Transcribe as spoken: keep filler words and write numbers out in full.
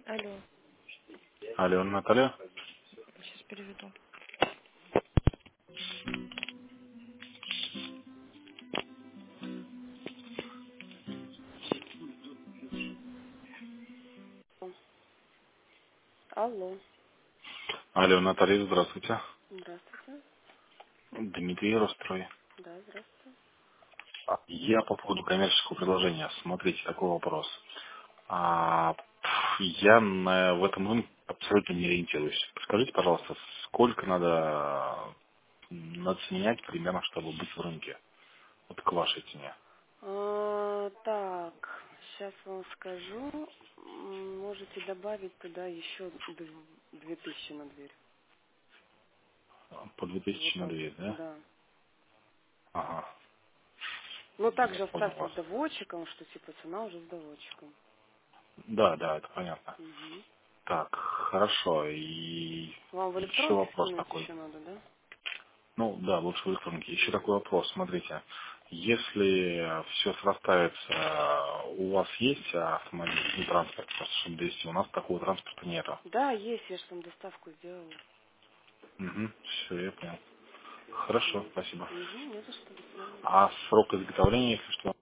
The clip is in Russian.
Алло, Алло, Наталья. сейчас переведу. Алло, Алло, Наталья, здравствуйте. здравствуйте. Дмитрий Рострой. Да, здравствуйте. А, Я по поводу коммерческого предложения. Смотрите, такой вопрос. А, пф, я на, в этом рынке абсолютно не ориентируюсь. Скажите, пожалуйста, сколько надо, надо сменять примерно, чтобы быть в рынке? Вот к вашей цене. А, так, сейчас вам скажу. М, Можете добавить туда еще дв- две тысячи на дверь. По две тысячи Вот на так, две, да? да. Ага, Но я также понял оставьте вас. с доводчиком, что типа цена уже с доводчиком. Да, да, это понятно. Мгм. Так, хорошо. И Вам в еще электронке вопрос скинуть такой. еще надо, да? Ну да, лучше в электронке. Еще такой вопрос, смотрите. Если все срастается, э, у вас есть автомобильный транспорт, просто чтобы довести? У нас такого транспорта нету. Да, есть, я же там доставку сделала. Угу, все, я понял. Хорошо, Вот. спасибо. Угу, не за что, до свидания. А срок изготовления, если что?